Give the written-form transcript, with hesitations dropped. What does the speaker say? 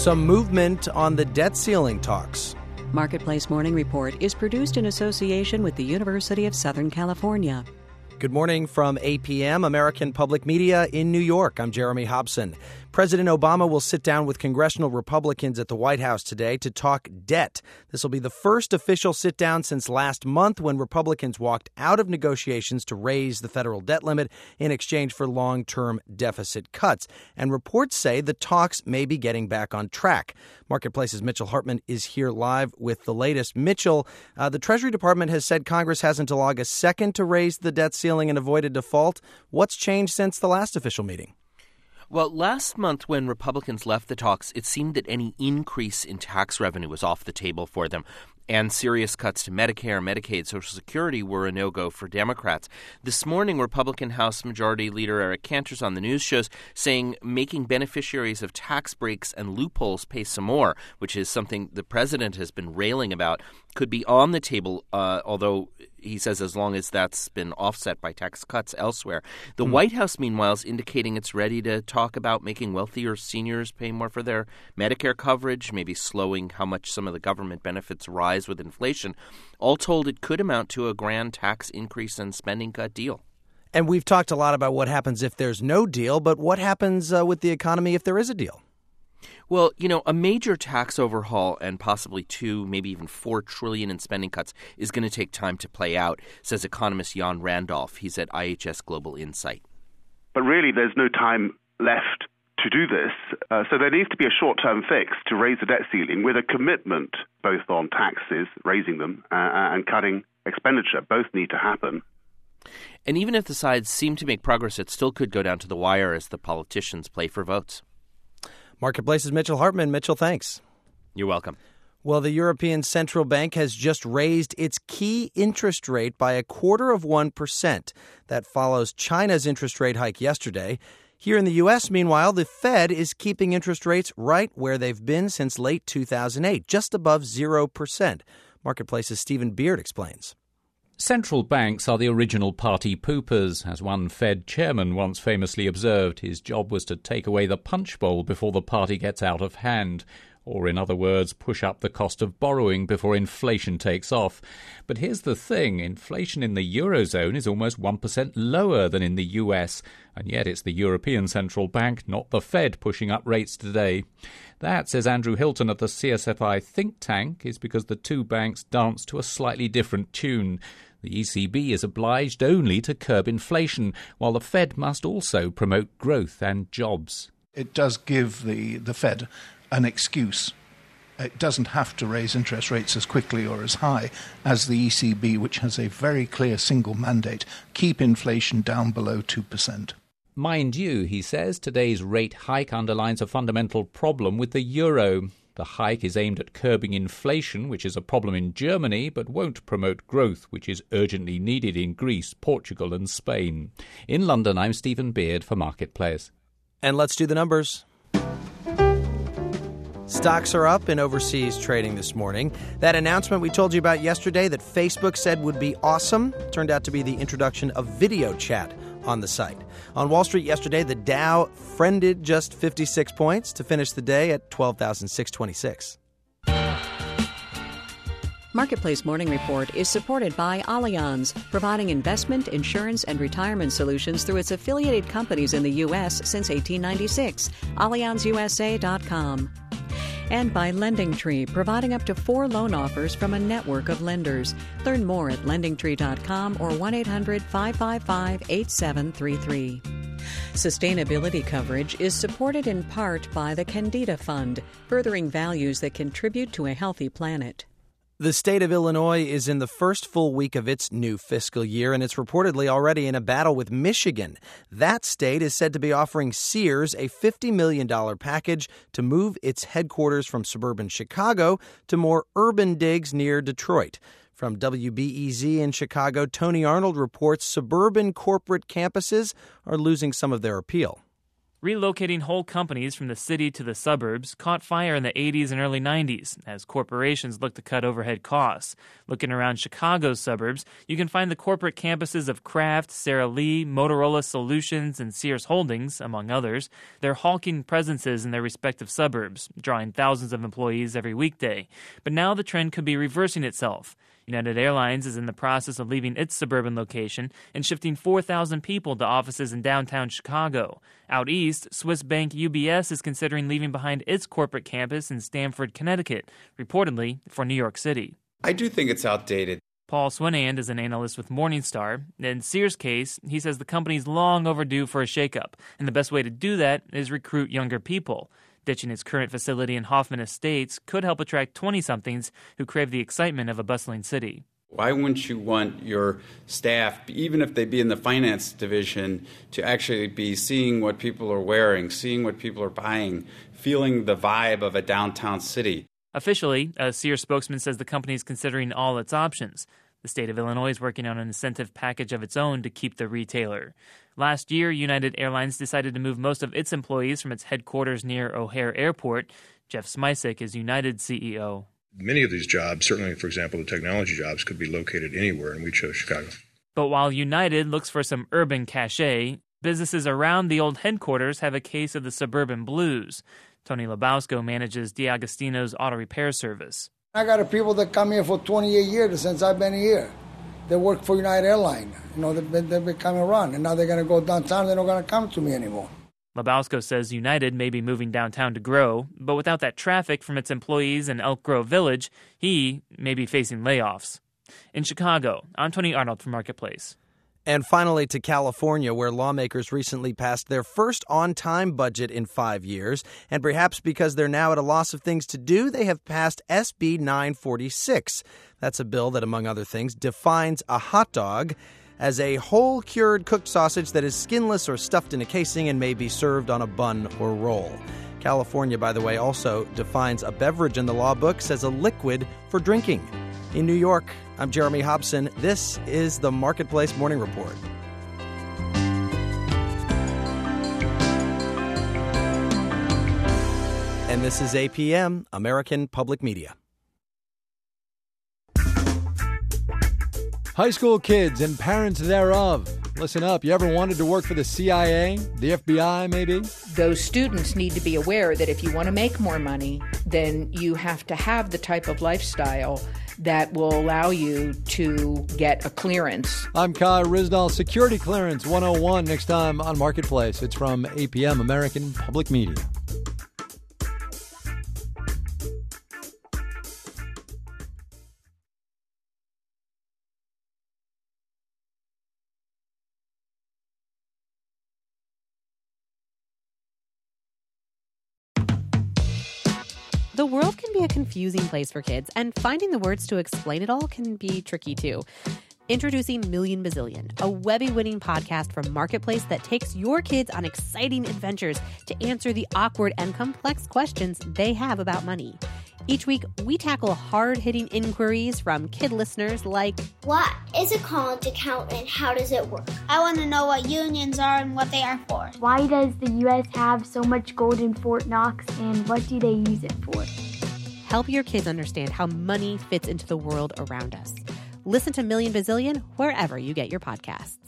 some movement on the debt ceiling talks. Marketplace Morning Report is produced in association with the University of Southern California. Good morning from APM, American Public Media in New York. I'm Jeremy Hobson. President Obama will sit down with congressional Republicans at the White House today to talk debt. This will be the first official sit-down since last month when Republicans walked out of negotiations to raise the federal debt limit in exchange for long-term deficit cuts. And reports say the talks may be getting back on track. Marketplace's Mitchell Hartman is here live with the latest. Mitchell, the Treasury Department has said Congress has until August 2nd to raise the debt ceiling and avoid a default. What's changed since the last official meeting? Well, last month when Republicans left the talks, it seemed that any increase in tax revenue was off the table for them. And serious cuts to Medicare, Medicaid, Social Security were a no-go for Democrats. This morning, Republican House Majority Leader Eric Cantor's on the news shows saying making beneficiaries of tax breaks and loopholes pay some more, which is something the president has been railing about, could be on the table, although he says as long as that's been offset by tax cuts elsewhere. The White House, meanwhile, is indicating it's ready to talk about making wealthier seniors pay more for their Medicare coverage, maybe slowing how much some of the government benefits rise with inflation. All told, it could amount to a grand tax increase and spending cut deal. And we've talked a lot about what happens if there's no deal, but what happens with the economy if there is a deal? Well, a major tax overhaul and possibly 2, maybe even 4 trillion in spending cuts is going to take time to play out, says economist Jan Randolph. He's at IHS Global Insight. But really, there's no time left to do this. So there needs to be a short-term fix to raise the debt ceiling with a commitment both on taxes, raising them, and cutting expenditure. Both need to happen. And even if the sides seem to make progress, it still could go down to the wire as the politicians play for votes. Marketplace's Mitchell Hartman. Mitchell, thanks. You're welcome. Well, the European Central Bank has just raised its key interest rate by 0.25%. That follows China's interest rate hike yesterday. Here in the U.S., meanwhile, the Fed is keeping interest rates right where they've been since late 2008, just above 0%. Marketplace's Stephen Beard explains. Central banks are the original party poopers. As one Fed chairman once famously observed, his job was to take away the punch bowl before the party gets out of hand. Or, in other words, push up the cost of borrowing before inflation takes off. But here's the thing, inflation in the Eurozone is almost 1% lower than in the US, and yet it's the European Central Bank, not the Fed, pushing up rates today. That, says Andrew Hilton at the CSFI think tank, is because the two banks dance to a slightly different tune. The ECB is obliged only to curb inflation, while the Fed must also promote growth and jobs. It does give the Fed an excuse. It doesn't have to raise interest rates as quickly or as high as the ECB, which has a very clear single mandate: keep inflation down below 2%. Mind you, he says, today's rate hike underlines a fundamental problem with the euro. The hike is aimed at curbing inflation, which is a problem in Germany, but won't promote growth, which is urgently needed in Greece, Portugal and Spain. In London, I'm Stephen Beard for Marketplace. And let's do the numbers. Stocks are up in overseas trading this morning. That announcement we told you about yesterday that Facebook said would be awesome turned out to be the introduction of video chat on the site. On Wall Street yesterday, the Dow friended just 56 points to finish the day at 12,626. Marketplace Morning Report is supported by Allianz, providing investment, insurance, and retirement solutions through its affiliated companies in the U.S. since 1896. AllianzUSA.com. And by LendingTree, providing up to 4 loan offers from a network of lenders. Learn more at LendingTree.com or 1-800-555-8733. Sustainability coverage is supported in part by the Candida Fund, furthering values that contribute to a healthy planet. The state of Illinois is in the first full week of its new fiscal year, and it's reportedly already in a battle with Michigan. That state is said to be offering Sears a $50 million package to move its headquarters from suburban Chicago to more urban digs near Detroit. From WBEZ in Chicago, Tony Arnold reports suburban corporate campuses are losing some of their appeal. Relocating whole companies from the city to the suburbs caught fire in the 80s and early 90s as corporations looked to cut overhead costs. Looking around Chicago's suburbs, you can find the corporate campuses of Kraft, Sara Lee, Motorola Solutions, and Sears Holdings, among others. They're hulking presences in their respective suburbs, drawing thousands of employees every weekday. But now the trend could be reversing itself. United Airlines is in the process of leaving its suburban location and shifting 4,000 people to offices in downtown Chicago. Out east, Swiss bank UBS is considering leaving behind its corporate campus in Stamford, Connecticut, reportedly for New York City. I do think it's outdated. Paul Swinand is an analyst with Morningstar. In Sears' case, he says the company's long overdue for a shakeup, and the best way to do that is recruit younger people. Ditching its current facility in Hoffman Estates could help attract 20-somethings who crave the excitement of a bustling city. Why wouldn't you want your staff, even if they be in the finance division, to actually be seeing what people are wearing, seeing what people are buying, feeling the vibe of a downtown city? Officially, a Sears spokesman says the company is considering all its options. The state of Illinois is working on an incentive package of its own to keep the retailer. Last year, United Airlines decided to move most of its employees from its headquarters near O'Hare Airport. Jeff Smisek is United's CEO. Many of these jobs, certainly, for example, the technology jobs, could be located anywhere, and we chose Chicago. But while United looks for some urban cachet, businesses around the old headquarters have a case of the suburban blues. Tony Lebowsko manages D'Agostino's auto repair service. I got people that come here for 28 years since I've been here. They work for United Airlines. They've been coming around, and now they're going to go downtown. They're not going to come to me anymore. Lebowsko says United may be moving downtown to grow, but without that traffic from its employees in Elk Grove Village, he may be facing layoffs. In Chicago, I'm Tony Arnold for Marketplace. And finally to California, where lawmakers recently passed their first on-time budget in 5 years. And perhaps because they're now at a loss of things to do, they have passed SB 946. That's a bill that, among other things, defines a hot dog as a whole cured cooked sausage that is skinless or stuffed in a casing and may be served on a bun or roll. California, by the way, also defines a beverage in the law books as a liquid for drinking. In New York, I'm Jeremy Hobson. This is the Marketplace Morning Report. And this is APM, American Public Media. High school kids and parents thereof. Listen up. You ever wanted to work for the CIA, the FBI, maybe? Those students need to be aware that if you want to make more money, then you have to have the type of lifestyle that will allow you to get a clearance. I'm Kai Rizdal, Security Clearance 101, next time on Marketplace. It's from APM, American Public Media. The world can be a confusing place for kids, and finding the words to explain it all can be tricky too. Introducing Million Bazillion, a Webby-winning podcast from Marketplace that takes your kids on exciting adventures to answer the awkward and complex questions they have about money. Each week, we tackle hard-hitting inquiries from kid listeners like, what is a college account and how does it work? I want to know what unions are and what they are for. Why does the U.S. have so much gold in Fort Knox and what do they use it for? Help your kids understand how money fits into the world around us. Listen to Million Bazillion wherever you get your podcasts.